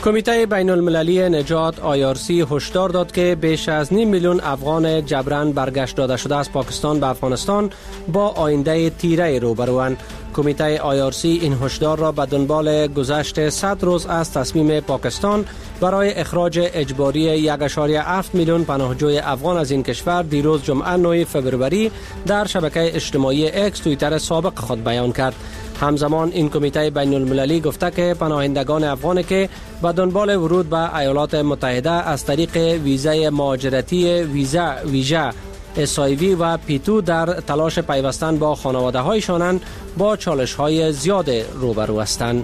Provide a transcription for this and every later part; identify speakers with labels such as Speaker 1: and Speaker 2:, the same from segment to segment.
Speaker 1: کمیته بین المللی نجات IRC هشدار داد که بیش از 9 میلیون افغان جبران برگشت داده شده از پاکستان به افغانستان با آینده تیره روبروند. کمیته IRC این هشدار را به دنبال گذشت 100 روز از تصمیم پاکستان برای اخراج اجباری 1.7 میلیون پناهجوی افغان از این کشور دیروز جمعه 9 فوریه در شبکه اجتماعی اکس توییتر سابق خود بیان کرد. همزمان این کمیته بین المللی گفته که پناهندگان افغانی که به دنبال ورود به ایالات متحده از طریق ویزای مهاجرتی ویژه SIV و P2 در تلاش پیوستن با خانواده هایشانند با چالش های زیاد روبرو هستند.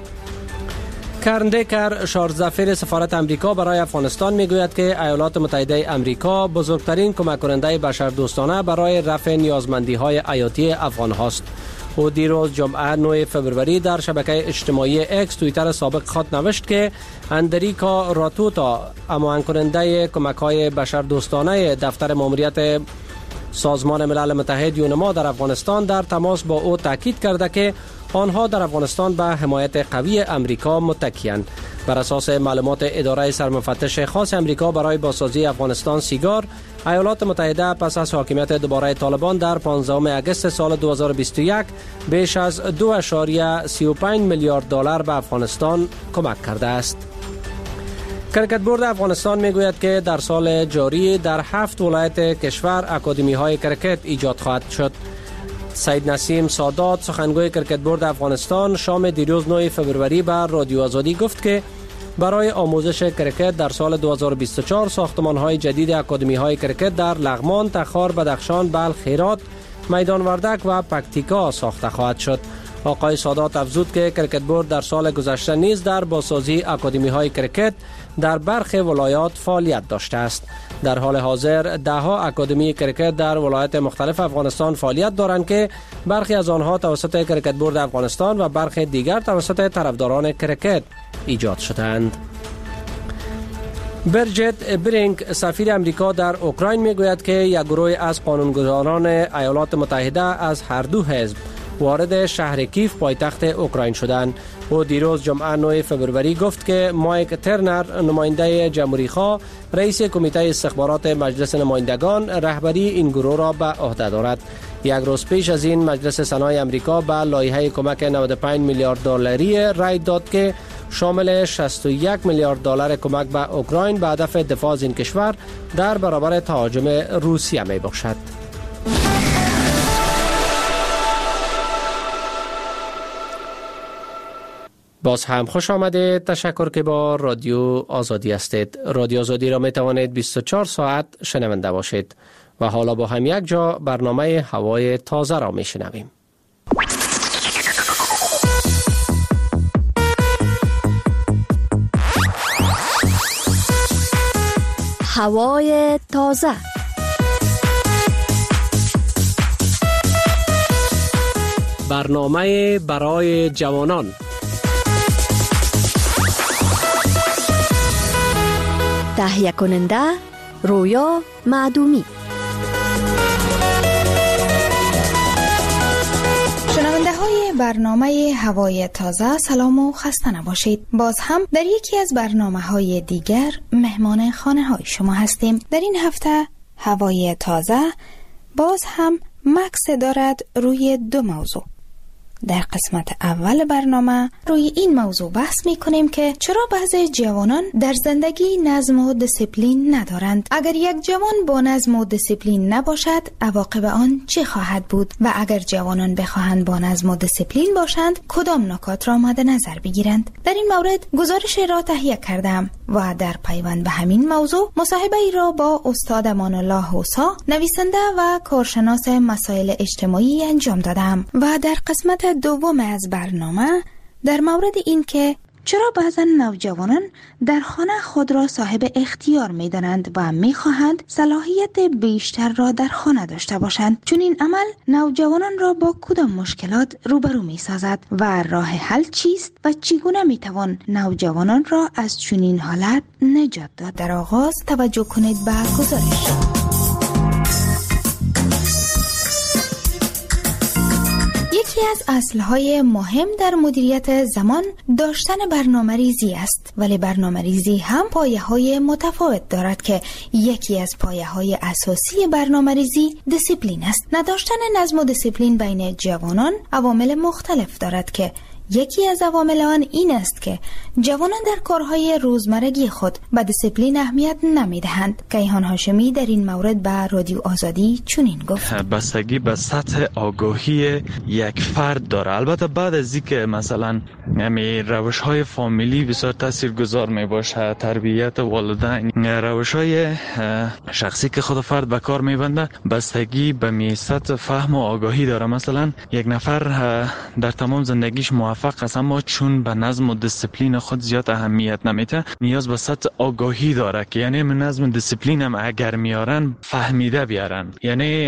Speaker 1: کرن دیکر شارژ سفارت امریکا برای افغانستان میگوید که ایالات متحده امریکا بزرگترین کمک کننده بشردوستانه برای رفع نیازمندی های حیاتی افغان هاست. او دیروز جمعه 9 فوریه در شبکه اجتماعی اکس توییتر سابق خود نوشت که اندریکا راتوتا اماهنگ کننده کمک های بشردوستانه دفتر ماموریت سازمان ملل متحد یونما در افغانستان در تماس با او تاکید کرده که آنها در افغانستان به حمایت قوی امریکا متکی‌اند. بر اساس معلومات اداره سرمفتش خاص امریکا برای بازسازی افغانستان سیگار، ایالات متحده پس از حاکمیت دوباره طالبان در 15 اگست سال 2021 بیش از 2.35 میلیارد دلار به افغانستان کمک کرده است. کرکت بورد افغانستان میگوید که در سال جاری در 7 ولایت کشور اکادمی های کرکت ایجاد خواهد شد. سید نسیم سادات سخنگوی کرکت بورد افغانستان شام دیروز 9 فوریه بر رادیو آزادی گفت که برای آموزش کرکت در سال 2024 ساختمان های جدید اکادمی های کرکت در لغمان، تخار، بدخشان، بلخ، هرات، میدان وردک و پکتیکا ساخته خواهد شد. آقای سادات افزود که کرکت بورد در سال گذشته نیز در بازسازی اکادمی های کرکت در برخی ولایات فعالیت داشته است. در حال حاضر 10 اکادمی کرکت در ولایات مختلف افغانستان فعالیت دارند که برخی از آنها توسط کرکت بورد افغانستان و برخی دیگر توسط طرفداران کرکت ایجاد شدند. برجت برینگ سفیر امریکا در اوکراین میگوید که یک گروه از قانونگذاران ایالات متحده از هر دو حزب وارد شهر کیف پایتخت اوکراین شدند. او دیروز جمعه 9 فوریه گفت که مایک ترنر نماینده جمهوری‌خواه رئیس کمیته استخبارات مجلس نمایندگان رهبری این گروه را به عهده دارد. یک روز پیش از این مجلس سنای امریکا به لایحه کمک 95 میلیارد دلاری رای داد که شامل 61 میلیارد دلار کمک به اوکراین به هدف دفاع از این کشور در برابر تهاجم روسیه می باشد. باز هم خوش آمدید. تشکر که با رادیو آزادی هستید. رادیو آزادی را می توانید 24 ساعت شنونده باشید و حالا با هم یک جا برنامه هوای تازه را می شنویم.
Speaker 2: هوای تازه.
Speaker 1: برنامه برای جوانان.
Speaker 2: تهیه کننده رویا معدومی.
Speaker 3: شنونده های برنامه هوای تازه سلام و خسته نباشید. باز هم در یکی از برنامه های دیگر مهمان خانه های شما هستیم. در این هفته هوای تازه باز هم مکس دارد روی 2 موضوع. در قسمت اول برنامه روی این موضوع بحث می کنیم که چرا بعضی جوانان در زندگی نظم و دیسیپلین ندارند. اگر یک جوان با نظم و دیسیپلین نباشد عواقب آن چه خواهد بود و اگر جوانان بخواهند با نظم و دیسیپلین باشند کدام نکات را مد نظر بگیرند. در این مورد گزارش را تهیه کردم و در پیوند به همین موضوع مصاحبه ای را با استاد امان الله حوسا نویسنده و کارشناس مسائل اجتماعی انجام دادم و در قسمت دوم از برنامه در مورد این که چرا بعضا نوجوانان در خانه خود را صاحب اختیار می دانند و می خواهند صلاحیت بیشتر را در خانه داشته باشند، چون این عمل نوجوانان را با کدام مشکلات روبرو می سازد و راه حل چیست و چگونه می توان نوجوانان را از چنین حالت نجات داد. در آغاز توجه کنید به گزارش. یکی از اصلهای مهم در مدیریت زمان داشتن برنامه‌ریزی است، ولی برنامه‌ریزی هم پایه‌های متفاوت دارد که یکی از پایه‌های اساسی برنامه‌ریزی دیسیپلین است. نداشتن نظم و دیسیپلین بین جوانان عوامل مختلف دارد که یکی از عوامل آن این است که جوانان در کارهای روزمرگی خود به دیسیپلین اهمیت نمی‌دهند. کیهان هاشمی در این مورد به رادیو آزادی چنین گفت:
Speaker 4: بستگی به سطح آگاهی یک فرد داره. البته بعد از اینکه مثلا روش‌های فامیلی بسیار تاثیرگذار میباشه، تربیت والدین، روش‌های شخصی که خود فرد به کار میبنده، بستگی به سطح فهم و آگاهی داره. مثلا یک نفر در تمام زندگیش موفق است، اما چون به نظم و دیسیپلین خود زیاد اهمیت نمیده، نیاز به سطح آگاهی داره که یعنی نظم و دیسیپلین هم اگر میارن فهمیده بیارن، یعنی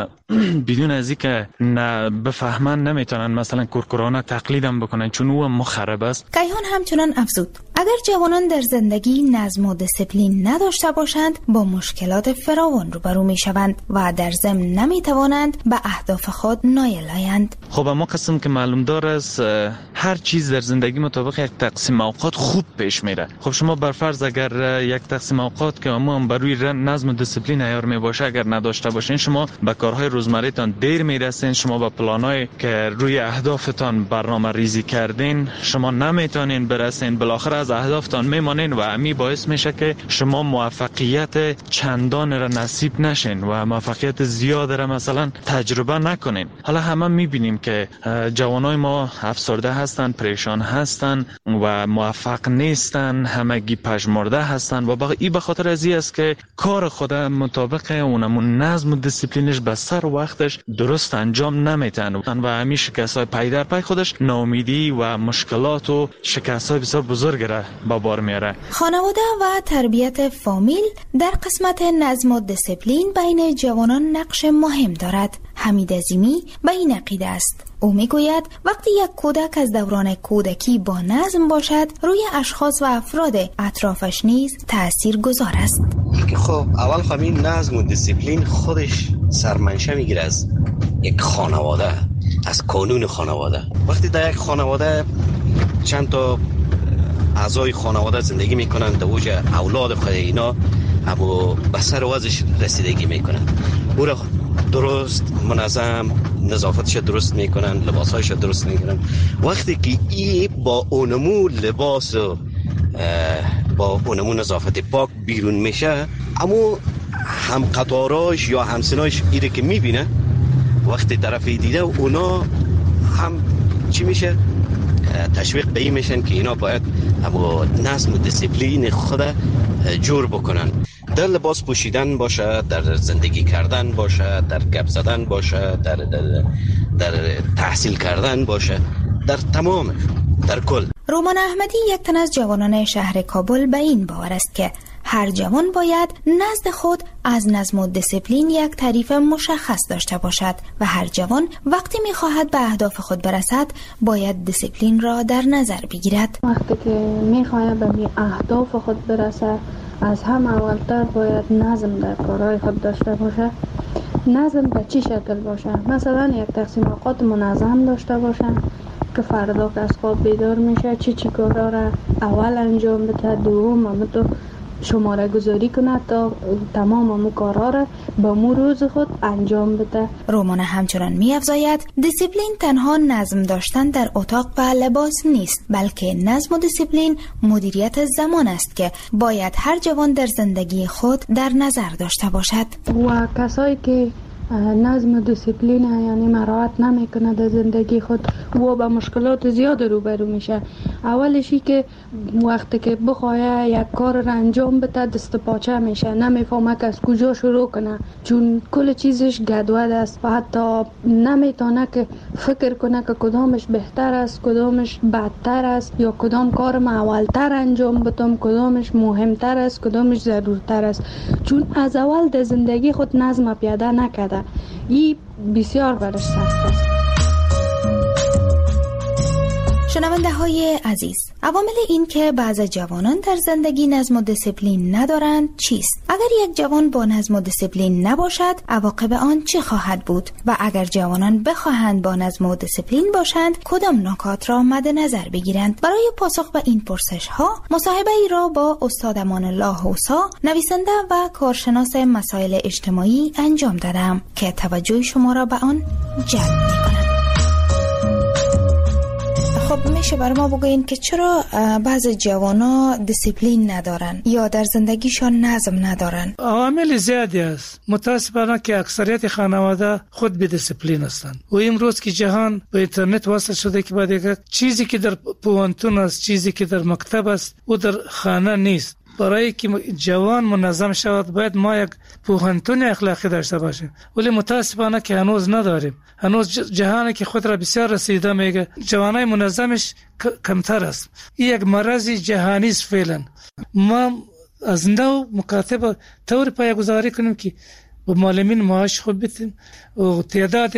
Speaker 4: بدون از اینکه بفهمن نمیتونن مثلا کورکورانه تقلیدم بکنن چون او مخرب است.
Speaker 3: کیهان همچنان افزود: اگر جوانان در زندگی نظم و دیسیپلین نداشته باشند با مشکلات فراوان روبرو میشوند و در ضمن نمیتوانند به اهداف خود نایل آیند.
Speaker 4: خب اما قسم که معلوم دار است هر چیز در زندگی مطابق یک تقسیم اوقات خوب پیش میره. خب شما بر فرض اگر یک تقسیم اوقات که هم بر روی نظم و دیسیپلین عیار میباشه اگر نداشته باشین، شما به کارهای روزمره‌تان دیر میرسین، شما به پلانایی که روی اهدافتان برنامه ریزی کردین شما نمیتونین برسین، بالاخره از اهدافتان میمانین و امی باعث میشه که شما موفقیت چندان را نصیب نشین و موفقیت زیاد را مثلا تجربه نکنین. حالا همه میبینیم که جوانای ما افسرده هستن، پریشان هستن و موفق نیستن، همگی پژمرده هستن و این به خاطر از این است که کار خود مطابق اونمون نظم و دیسیپلینش به سر وقتش درست انجام نمیتن و همین شکست‌های پی در پی خودش ناامیدی و مشکلات و شکست‌های بسیار بزرگ را به بار میاره.
Speaker 3: خانواده و تربیت فامیل در قسمت نظم و دیسیپلین بین جوانان نقش مهم دارد. حمید عظیمی به این عقیده است. او میگوید وقتی یک کودک از دوران کودکی با نظم باشد، روی اشخاص و افراد اطرافش نیز تأثیر گذار است.
Speaker 5: خب اول خب این نظم و دیسیپلین خودش سرمنشه میگیره از یک خانواده، از قانون خانواده. وقتی در یک خانواده چند تا اعضای خانواده زندگی میکنن، در اوج اولاد خود اینا اما به سر وضعش رسیدگی میکنن، او را درست منظم نظافتش درست میکنن، لباسهایش درست میکنن. وقتی که ای با اونمو لباس و با اونمو نظافت پاک بیرون میشه، اما هم قطاراش یا همسناش ایره که میبینه، وقتی طرفی دیده اونا هم چی میشه؟ تشویق به این میشن که اینا باید اما نظم و دیسیپلین خود جور بکنن. در لباس پوشیدن باشه، در زندگی کردن باشه، در گپ زدن باشه، در تحصیل کردن باشه، در تمام، در کل.
Speaker 3: رومان احمدی یک تن از جوانان شهر کابل به این باور است که هر جوان باید نزد خود از نظم و دیسیپلین یک تعریف مشخص داشته باشد و هر جوان وقتی می‌خواهد به اهداف خود برسد باید دیسیپلین را در نظر بگیرد.
Speaker 6: وقتی که می‌خواهد به اهداف خود برسد، از هم اولتر باید نظم در کارهای خود داشته باشه. نظم به چی شکل باشه؟ مثلا یک تقسیم اوقات منظم داشته باشه که فردا که از خواب بیدار میشه چی کارا را اول انجام بده، دوم هم تو شماره گذاری کنه تا تمام امو کارا را با مو روز خود انجام بده.
Speaker 3: رومان همچنان می‌افزاید دیسیپلین تنها نظم داشتن در اتاق و لباس نیست، بلکه نظم و دیسیپلین مدیریت زمان است که باید هر جوان در زندگی خود در نظر داشته باشد.
Speaker 6: و کسایی که نظم و دیسیپلین یعنی مراعات نمیکنه در زندگی خود و با مشکلات زیاد روبرو میشه. اولشی که وقتی که بخواه یک کار را انجام بده دست پاچه میشه، نمیفهمه که از کجا شروع کنه چون کل چیزش گدود است و حتی نمیتونه که فکر کنه که کدامش بهتر است، کدامش بدتر است یا کدام کار ما اولتر انجام بدم، کدامش مهمتر است، کدامش ضرورتر است، چون از اول در زندگی خود نظم پیاده نکرده. این بسیار برش سخت است.
Speaker 3: شنونده های عزیز، عوامل این که بعض جوانان در زندگی نظم و دیسیپلین ندارند چیست؟ اگر یک جوان با نظم و دیسیپلین نباشد، عواقب آن چه خواهد بود؟ و اگر جوانان بخواهند با نظم و دیسیپلین باشند، کدام نکات را مد نظر بگیرند؟ برای پاسخ به این پرسش ها، مصاحبه ای را با استاد امان الله حوسا، نویسنده و کارشناس مسائل اجتماعی انجام دادم که توجه شما را به آن جلب می‌کند. خب میشه برای ما بگوین که چرا بعض جوانا دیسیپلین ندارن یا در زندگیشان نظم ندارن؟
Speaker 7: عوامل زیادی است. متاسفانه که اکثریت خانواده خود بی دیسیپلین هستند. و امروز که جهان به اینترنت وصل شده که بعد یک چیزی که در پوانتون است، چیزی که در مکتب است، او در خانه نیست. برای که جوان منظم شود باید ما یک پوهنتون اخلاقی داشته باشیم، ولی متاسفانه که هنوز نداریم. هنوز جهانی که خود را بسیار رسیده میگه جوانای منظمش کمتر است. این یک مرض جهانی است فعلا. ما از نو مکاتب طور پایه‌گذاری کنیم که با معلمین معاش خوب بدیم و تعداد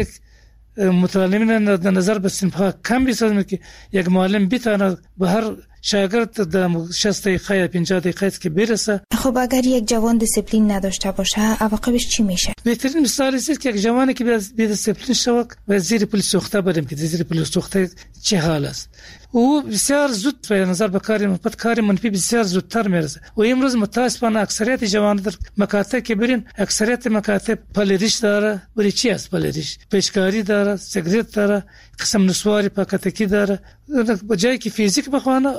Speaker 7: متعلمین در نظر به صنف‌ها کم بسازیم که یک معلم بتونه به هر شاگرد در 60 دقیقه یا 50 دقیقه که برسه.
Speaker 3: خب اگر یک جوان دیسیپلین نداشته باشه عواقبش چی میشه؟
Speaker 7: بهترین مثال است که یک جوانی که بی دیسیپلین شود و زیر پل سوخته بریم که زیر پل سوخته چه حال است. او بسیار زود به نظر به کار منفی بسیار زودتر میرسه. و امروز متاسفانه اکثریت جوانان در مکاتب که برین، اکثریت مکاتب پلریش داره. ولی چی است پلریش؟ پیشکاری داره، سیگریت داره، قسم نسواری پاکتکی داره. به جایی که فیزیک بخونه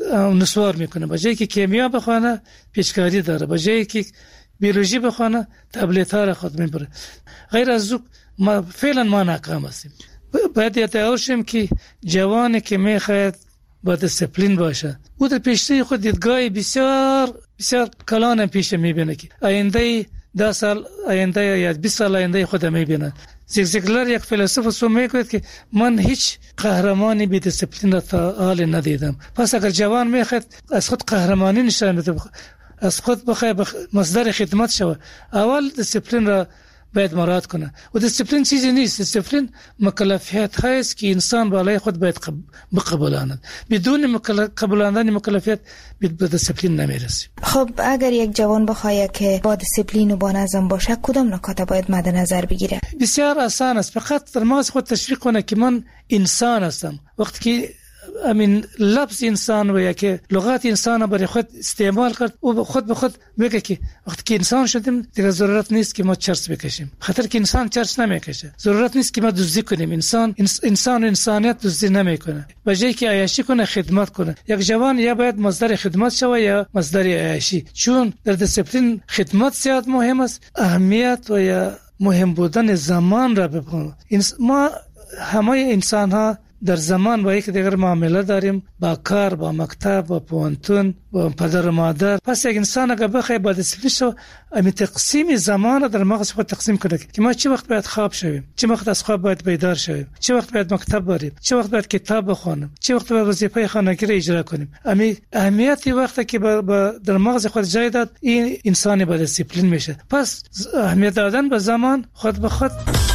Speaker 7: نسوار میکنه، به جایی که کیمیا بخونه پیشکاری داره، به جایی که بیولوژی بخونه تبلیت ها را خود میبره. غیر از او فعلا ما ناکام هستیم. باید یادآور شیم که جوانی که میخواهد با دیسیپلین باشه او در پیشروی خود دیدگاه بسیار بسیار کلان پیش میبینه که آینده 10 سال آینده یا 20 سال آینده خود میبینه. زیگزیگلر یک فیلسوف سو میگوید که من هیچ قهرمانی بی دیسیپلین را تا حال ندیدم. پس اگر جوان میخواد از خود قهرمانی نشان بده، از خود بخواد مصدر خدمت شود، اول دیسیپلین را باید مراعات کنه. و دیسیپلین چیزی نیست. دیسیپلین مکلفیت هست که انسان بالای خود باید بقبولاند. بدون قبولاندن مکلفیت به دیسیپلین نمیرسه.
Speaker 3: خب اگر یک جوان بخواد که با دیسیپلین و با نظم باشه، کدام نکات باید مد نظر بگیره؟
Speaker 7: بسیار آسان است. فقط در مغز خود تشویق کنه که من انسان هستم. وقتی که امین لفظ انسان و یا که لغات انسان برای خود استعمال کرد، او خود به خود میگه که وقتی که انسان شدیم دیگه ضرورت نیست که ما چرس بکشیم، خاطر که انسان چرس نمیکشه. ضرورت نیست که ما دزدی کنیم. انسان انسانیت دزدی نمیکنه. به جای که عیاشی کنه خدمت کنه. یک جوان یا باید مصدر خدمت شود یا مصدر عیاشی، چون در دیسیپلین خدمت زیاد مهم است. اهمیت و یا مهم بودن زمان را بپنه. ما همه انسان ها در زمان با یک دیگر معامله داریم، با کار، با مکتب، با پوانتون، با پدر و مادر. پس یک انسان اگر بخواد با دیسیپلین شو، امی تقسیم زمان را در مغز خود تقسیم کنه که ما چه وقت باید خواب شویم، چه وقت از خواب باید بیدار شویم، چه وقت باید مکتب بریم، چه وقت باید کتاب بخونیم، چه وقت باید وظیفه خانگی را اجرا کنیم. امی اهمیتی وقتی که در مغز خود جای داد، این انسانی با دیسیپلین میشه. پس اهمیت دادن به زمان خود به خود.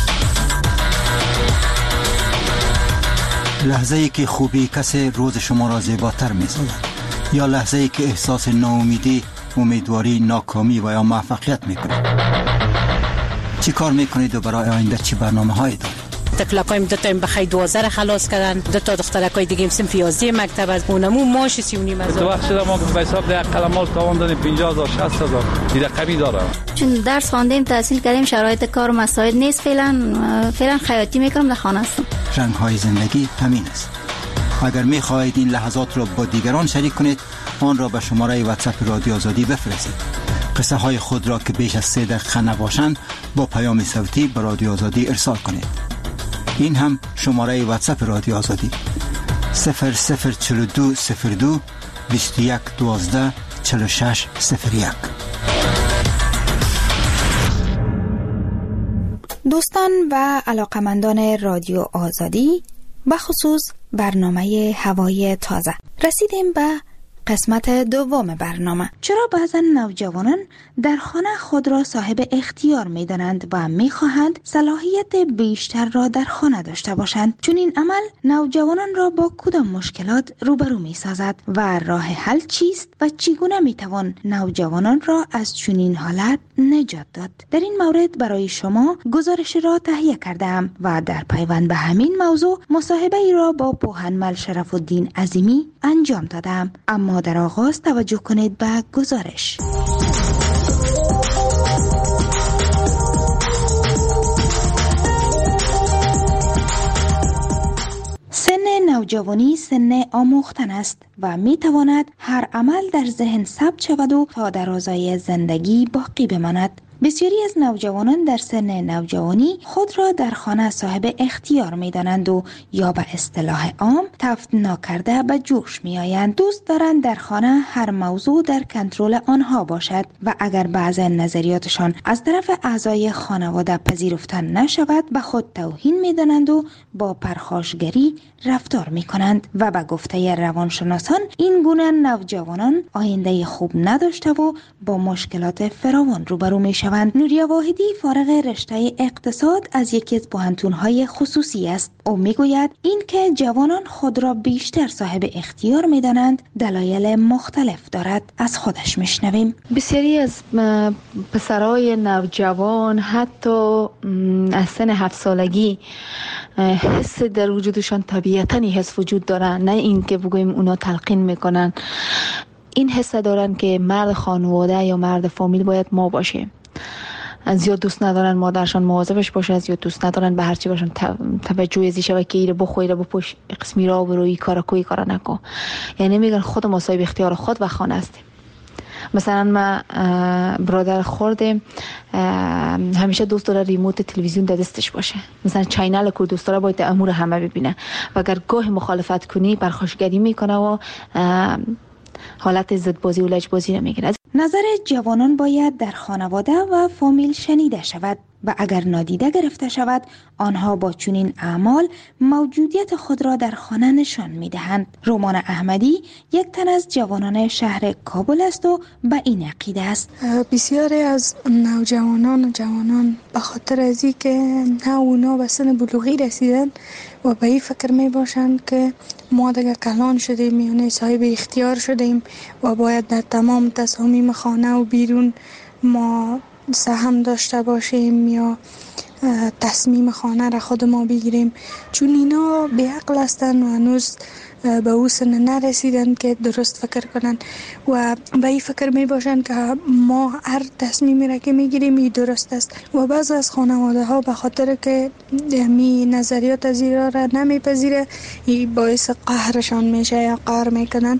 Speaker 8: لحظه‌ای که خوبی کسی روز شما را زیباتر می‌سازد، یا لحظه‌ای که احساس ناامیدی، امیدواری، ناکامی و یا موفقیت می‌کنید. چی کار می‌کنید و برای آینده چی برنامه‌هایی دارید؟
Speaker 9: تکلاکایم دو تا این بخی 12 خلاص کردن، دو تا دخترکای دیگه صنف 11 مکتب از اونمو ماش 39 هزار.
Speaker 10: تو وقت شده ما به حساب ده قلمال تاوان دادیم 50000 60000 دیگه کمی داره.
Speaker 11: چون درس خواندیم، تحصیل کردیم، شرایط کار و مساعد نیست. فعلا خیاطی میکنم، در خانه هستم.
Speaker 8: رنگ‌های زندگی همین است. اگر می‌خواهید این لحظات را با دیگران شریک کنید، آن را به شماره واتساپ رادیو آزادی بفرستید. قصه های خود را که بیش از 3 دقیقه نباشند با پیام صوتی به رادیو آزادی ارسال کنید. این هم شماره واتساپ رادیو آزادی 004202 21 12 46 01.
Speaker 3: دوستان و علاقمندان رادیو آزادی، بخصوص برنامه هوای تازه، رسیدیم به قسمت دوم برنامه. چرا بعضا نوجوانان در خانه خود را صاحب اختیار می دانند و می خواهند صلاحیت بیشتر را در خانه داشته باشند؟ چون این عمل نوجوانان را با کدام مشکلات روبرو می سازد و راه حل چیست و چگونه می توان نوجوانان را از چنین حالت نجات داد؟ در این مورد برای شما گزارش را تهیه کردم و در پیوند به همین موضوع مصاحبه ای را با پوهنمل شرف الدین عظیمی انجام دادم. اما در آغاز توجه کنید به گزارش. سن نوجوانی سن آموختن است و می تواند هر عمل در ذهن ثبت شود و تا درازای زندگی باقی بماند. بسیاری از نوجوانان در سن نوجوانی خود را در خانه صاحب اختیار می دانند و یا به اصطلاح عام تفت ناکرده به جوش می آیند. دوست دارند در خانه هر موضوع در کنترل آنها باشد و اگر بعض نظریاتشان از طرف اعضای خانواده پذیرفته نشود به خود توهین می دانند و با پرخاشگری رفتار می کنند و به گفته روانشناسان این گونه نوجوانان آینده خوب نداشته و با مشکلات فراوان روبرو می شوند. نوریا واحدی فارغ رشته اقتصاد از یکی از پوهنتون‌های خصوصی است. او میگوید این که جوانان خود را بیشتر صاحب اختیار می‌دانند دلایل مختلف دارد. از خودش میشنویم.
Speaker 12: بسیاری از پسرای نوجوان حتی از سن 7 سالگی حس در وجودشان طبیعتاً حس وجود دارن، نه این که بگوییم اونا تلقین میکنن. این حس دارن که مرد خانواده یا مرد فامیل باید ما باشه. زیاد دوست ندارن مادرشان مواظبش باشه، زیاد دوست ندارن به هر چی باشن توجه ازی شوه که ایره بخوی را بپوش قسمی را بروی کارا نکن. یعنی میگن خود ما صاحب اختیار خود و خانه هستیم. مثلا من برادر خورده همیشه دوست داره ریموت تلویزیون در دستش باشه، مثلا چینل کو دوست داره باید امور همه ببینه و اگر گاه مخالفت کنی پرخاشگری میکنه و حالت ضدبازی و لجبازی نمیگیره.
Speaker 3: نظر جوانان باید در خانواده و فامیل شنیده شود و اگر نادیده گرفته شود آنها با چنین اعمال موجودیت خود را در خانه نشان میدهند. رومان احمدی یک تن از جوانان شهر کابل است و به این عقیده است.
Speaker 6: بسیاری از نوجوانان و جوانان به خاطر از این که نه اونا به سن بلوغی رسیدن و به این فکر می باشند که ما دیگه کلان شدیم، یعنی صاحب اختیار شدیم و باید در تمام تصامیم خانه و بیرون ما سهم داشته باشیم یا تصمیم خانه را خود ما بگیریم، چون اینا بیعقل هستن و هنوز به او سن نرسیدن که درست فکر کنن و به این فکر می باشن که ما هر تصمیمی را که می گیریم این درست است و بعض از خانواده ها به خاطر که می نظریات از ایرا را نمی پذیره این باعث قهرشان میشه یا قهر میکنن.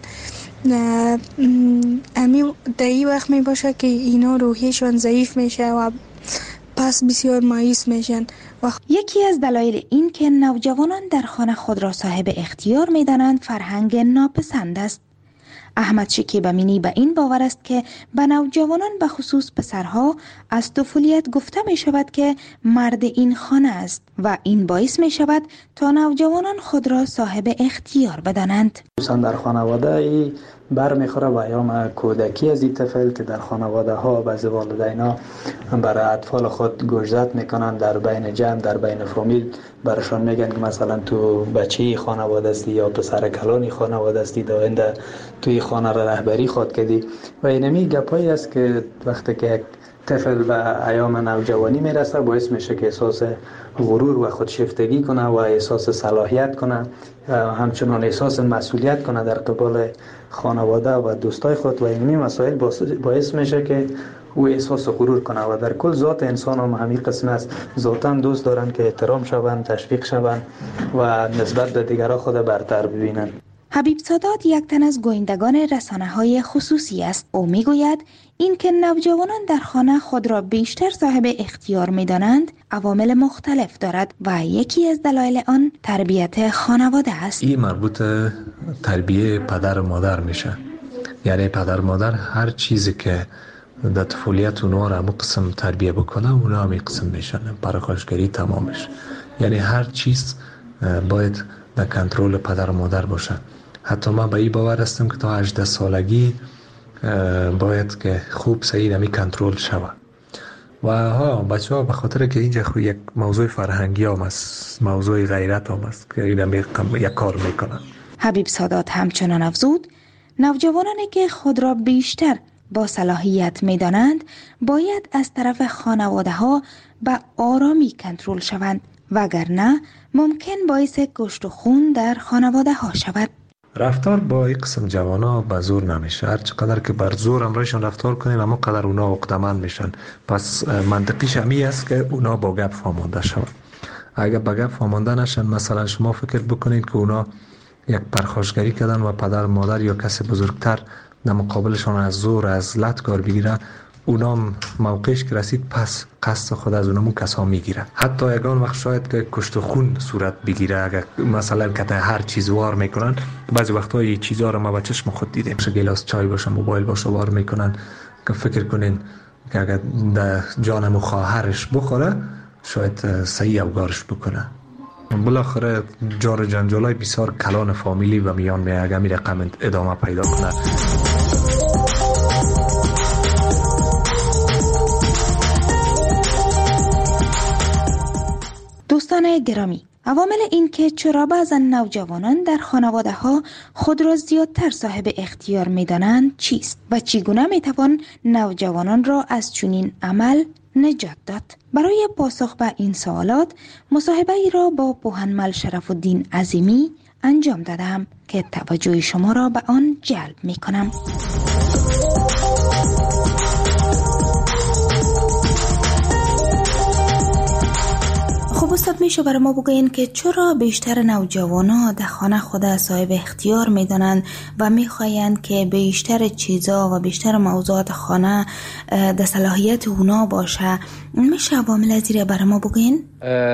Speaker 6: امی در این وقت می باشه که اینا روحیشان ضعیف میشه و پس بسیار مایوس میشن.
Speaker 3: یکی از دلایل این که نوجوانان در خانه خود را صاحب اختیار میدانند فرهنگ ناپسند است. احمد شکیب امینی به این باور است که به نوجوانان به خصوص پسرها از طفولیت گفته می شود که مرد این خانه است و این باعث می شود تا نوجوانان خود را صاحب اختیار بدانند.
Speaker 13: در خانواده برمیخوره و ایام کودکی از این طفل که در خانواده ها بعضی والدینا برای اطفال خود گوشزد میکنن در بین جمع، در بین فامیل برشان میگن که مثلا تو بچه خانواده هستی یا پسر کلانی خانواده هستی، داینده توی خانه را رهبری خود کردی و اینمی گپایی است که وقتی که یک طفل به ایام نوجوانی میرسه باعث میشه که احساس غرور و خودشیفتگی کنه و احساس صلاحیت کنه، همچنان احساس مسئولیت کنه در قبال خانواده و دوستای خود و اینمی مسائل باعث میشه که او احساس غرور کنه و در کل ذات انسان هم همین قسم است. ذاتاً دوست دارن که احترام شوند، تشویق شوند و نسبت به دیگران خود برتر ببینن.
Speaker 3: حبیب سادات یک تن از گویندگان رسانه‌های خصوصی است. او میگوید این که نوجوانان در خانه خود را بیشتر صاحب اختیار می‌دانند عوامل مختلف دارد و یکی از دلایل آن تربیت خانواده است.
Speaker 14: این مربوط تربیت پدر و مادر میشه. یعنی پدر و مادر هر چیزی که در طفولیت اونا را قسم تربیه بکنه اونا هم قسم میشن، پرخاشگری تمامش. یعنی هر چیز باید در کنترل پدر و مادر باشه حتی من به این باور هستم که تا 18 سالگی باید که خوب صحیح نمی کنترل شود. و ها بچه ها به خاطر که اینجا یک موضوع فرهنگی هم است، موضوع غیرت هم است که این یک کار میکنن.
Speaker 3: حبیب سادات همچنان افزود نوجوانانی که خود را بیشتر با صلاحیت می‌دانند باید از طرف خانواده ها به آرامی کنترل شوند وگرنه ممکن باعث کشت و خون در خانواده ها شود.
Speaker 14: رفتار با این قسم جوانا به زور نمیشه. هر چقدر که بر زور امرایشان رفتار کنین اما قدر اونا عقده‌مند میشن. پس منطقیش همی است که اونا با گپ فهمانده شون. اگر با گپ فهمانده نشن، مثلا شما فکر بکنید که اونا یک پرخاشگری کردن و پدر مادر یا کسی بزرگتر در مقابلشان از زور از لط کار بگیره، اونا موقعش که رسید پس قصد خود از اونمون کسا میگیره. حتی یگان وقت شاید که کشت و خون صورت بگیره اگر مثلا که هر چیز وار میکنن. بعضی وقتا این چیزها رو ما با چشم خود دیدیم. گلاس چای باشه، موبایل باشه وار میکنن که فکر کنین که اگر جانمو خواهرش بخوره شاید صحیح اوگارش بکنه. بالاخره جار جنجالای بسیار کلان فامیلی و میان می اگر می رقم ادامه پیدا کنه.
Speaker 3: دوستان گرامی، عوامل این که چرا بعضا نوجوانان در خانواده ها خود را زیادتر صاحب اختیار می دانند چیست و چگونه می توان نوجوانان را از چنین عمل نجات داد؟ برای پاسخ به این سوالات مصاحبه ای را با بوهنمل شرف الدین عظیمی انجام دادم که توجه شما را به آن جلب می کنم. خب استاد، میشه برای ما بگوین که چرا بیشتر نوجوانا در خانه خود صاحب اختیار میدانند و میخواین که بیشتر چیزا و بیشتر موضوعات خانه در صلاحیت اونا باشه؟ میشه عوامل زیر برای ما بگوین؟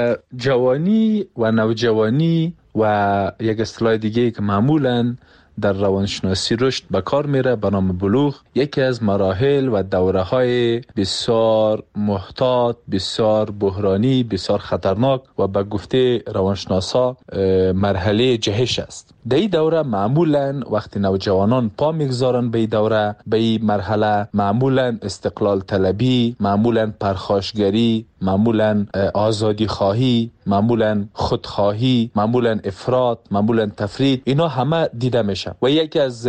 Speaker 4: جوانی و نوجوانی و یک اصطلاح دیگه که معمولاً در روانشناسی رشد به کار میره به نام بلوغ، یکی از مراحل و دوره‌های بسیار محتاط، بسیار بحرانی، بسیار خطرناک و به گفته روانشناسا مرحله جهش است. در این دوره معمولاً وقتی نوجوانان پا میگذارن به این دوره، به این مرحله، معمولاً استقلال طلبی، معمولاً پرخاشگری، معمولاً آزادی خواهی، معمولاً خودخواهی، معمولاً افراط، معمولاً تفرید، اینا همه دیده میشه و یکی از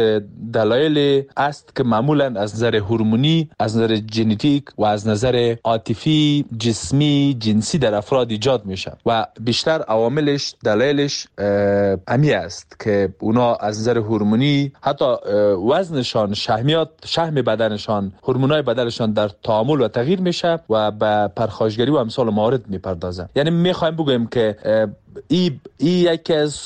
Speaker 4: دلایل است که معمولاً از نظر هورمونی، از نظر ژنتیک و از نظر عاطفی، جسمی، جنسی در افراد ایجاد میشه و بیشتر عواملش، دلایلش امی است که اونا از نظر هورمونی حتی وزنشان، شحم بدنشان، هورمونای بدنشان در تعامل و تغییر میشه و به پرخاشگری و امثال موارد میپردازن. یعنی میخوایم بگویم که این یکی از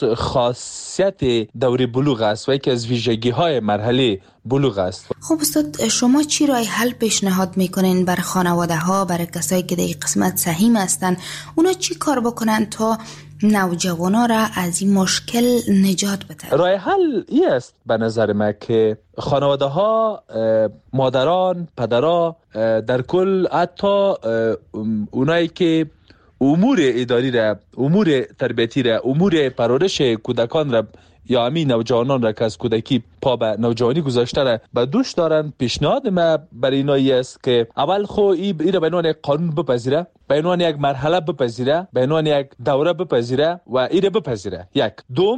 Speaker 4: خاصیت دوره بلوغ است و یکی از ویژگی‌های مرحله بلوغ است.
Speaker 3: خب استاد، شما چی راه حل پیشنهاد میکنین برای خانواده ها، برای کسایی که در این قسمت سهیم هستن؟ اونا چی کار بکنن تا نوجوانا را از این مشکل نجات بده؟
Speaker 4: راه حل این است به نظر من که خانواده ها، مادران، پدرها، در کل حتی اونایی که امور اداری را، امور تربیتی را، امور پرورش کودکان را یا همین نوجوانان را که از کودکی پا به نوجوانی گذاشته را به دوش دارن، پیشنهاد ما برای اینایی است که اول خو این را به عنوان یک قانون بپذیره، به عنوان یک مرحله بپذیره، به عنوان یک دوره بپذیره و این را بپذیره. یک دوم،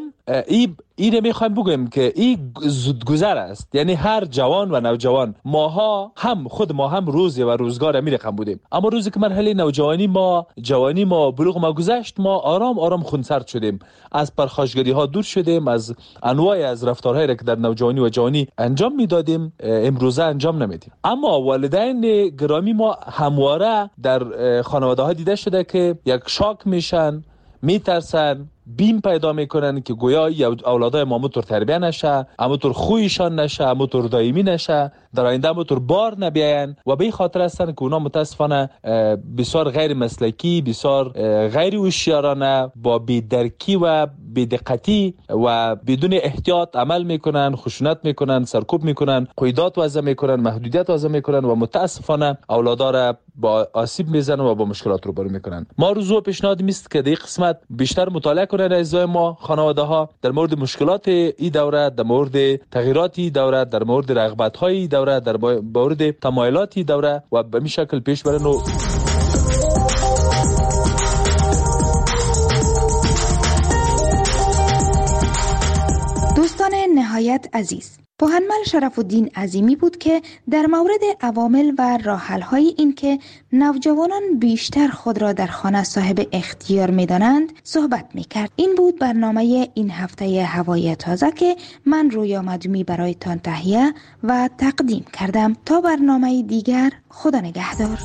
Speaker 4: این را میخوایم بگویم که این زودگذر است. یعنی هر جوان و نوجوان، ماها هم خود ما هم روزی و روزگار می رقم بودیم، اما روزی که مرحله نوجوانی ما، جوانی ما، بلوغ ما گذشت، ما آرام آرام خونسرد شدیم، از پرخاشگری ها دور شدیم، از انواع از رفتارهایی را که در نوجوانی و جوانی انجام میدادیم امروزه انجام نمیدیم. اما والدین گرامی ما همواره در خانواده ها دیده شده که یک شاک میشن، میترسن، بیم پیدا میکنن که گویا اولادای ما همونطور تربیه نشه، همونطور خویشان نشه، همونطور دائمی نشه.
Speaker 15: در آینده موتور بار نبیاین و به خاطر هستن که اونا متاسفانه بسیار غیر مسلکی، بسیار غیر هوشیارانه، با بی‌درکی و بی‌دقتی و بدون احتیاط عمل میکنن، خشونت میکنن، سرکوب میکنن، قیودات وضع میکنن، محدودیت وضع میکنن و متاسفانه اولادا را با آسیب میزنن و با مشکلات روبرو میکنن. ما روزو پیشنهاد میست که در این قسمت بیشتر مطالعه کنن اعضای ما، خانواده ها، در مورد مشکلات این دوره، در مورد تغییرات این دوره، در مورد رغبت های این دوره، در مورد تمایلات این دوره و به این شکل پیش برن. و
Speaker 3: دوستان نهایت عزیز، پوهنمل شرف الدین عظیمی بود که در مورد عوامل و راه‌حل‌های این که نوجوانان بیشتر خود را در خانه صاحب اختیار می‌دانند صحبت می‌کرد. این بود برنامه این هفته هوای تازه که من رویا مدومی برایتان تهیه و تقدیم کردم. تا برنامه دیگر، خدا نگهدار.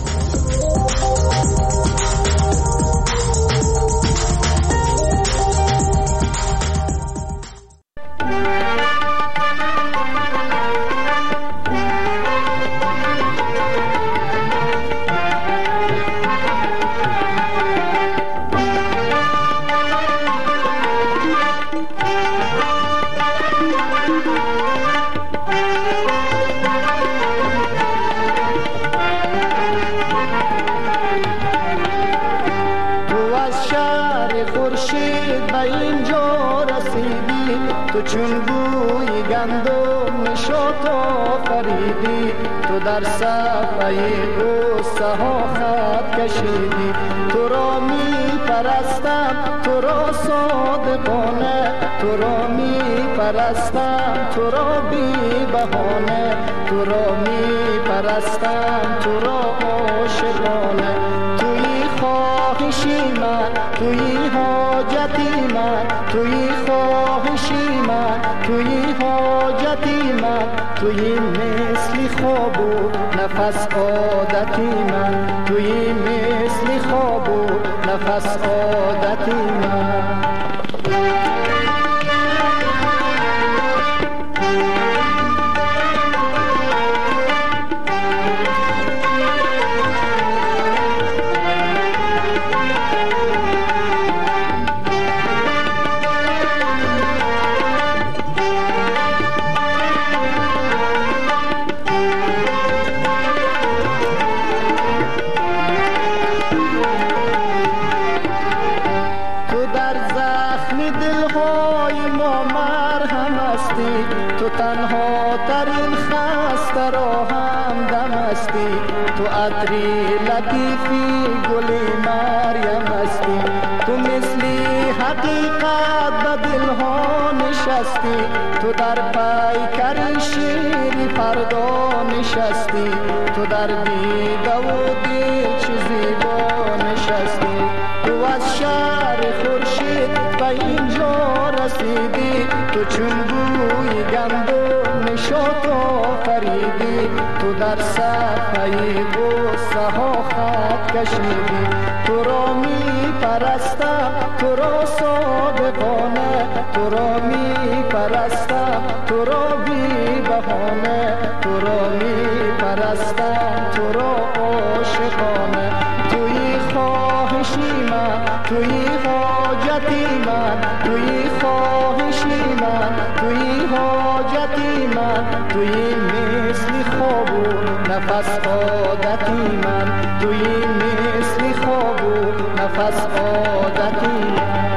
Speaker 16: چون بوی گندم نشاط آفریدی، تو در صفحه غصه ها خط کشیدی. تو را می پرستم، تو را صادقانه، تو را می پرستم، تو را بی بهانه، تو را می پرستم، تو را عاشقانه. توی خواهشی من، توی حاجتی من، توی خواهشی من، توی حاجتی من، توی مثل خواب و نفس عادتی من، توی مثل خواب و نفس عادتی من. تنها ترین خسته را هم دم استی، تو عطری لطیفی گلی مریم استی. تو مثلی حقیقت به دلها نشستی، تو در پیکر شیری فردا نشستی. تو در دیده و دل چه زیبا نشستی. تو از شهر خورشید به اینجا رسیدی، تو چون بوی گندم نشاط آفریدی. تو در صفحه غصه ها خط کشیدی. تو را می پرستم، تو را صادقانه، تو را می پرستم، تو را بی بهانه، تو را می پرستم، تو را عاشقانه. توی خواهشی من، توی حاجتی من، توی خواهشی من، توی حاجتی من، توی مثل خواب و نفس عادتی من، توی مثل خواب و نفس عادتی من.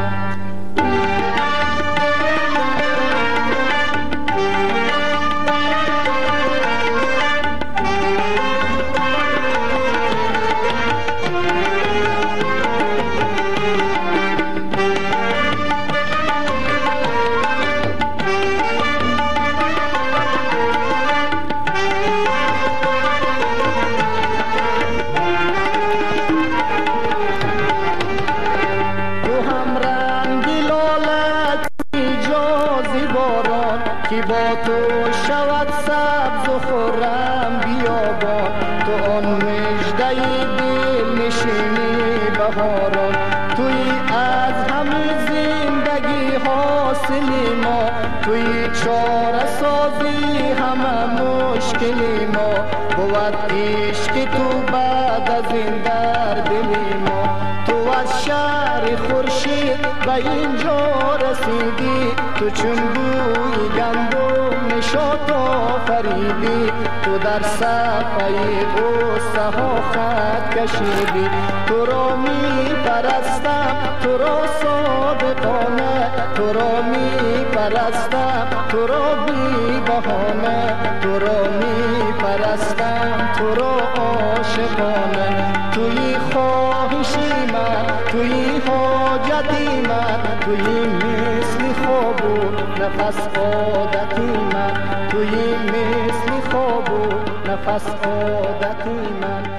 Speaker 16: با تو شود سبز و خرم بیابان، تو آن مژده دل نشینی بهاران. توی از همه زندگی حاصلی ما، توی چاره سازی همه مشکل مشکل ما بود عشق تو بعد از این در دل ما. تو از شهر خورشید به اینجا رسیدی، تو چون بوی گندم نشاط آفریدی، تو در صفحه غصه ها خط کشیدی. تو را می پرستم تو را صادقانه، تو را می پرستم تو را بی بهانه، تو را می پرستم تو را عاشقانه. توی خواهشی من، توی حاجتی من، توی مثل خواب و نفس عادتی من، توی مثل خواب و نفس عادتی من.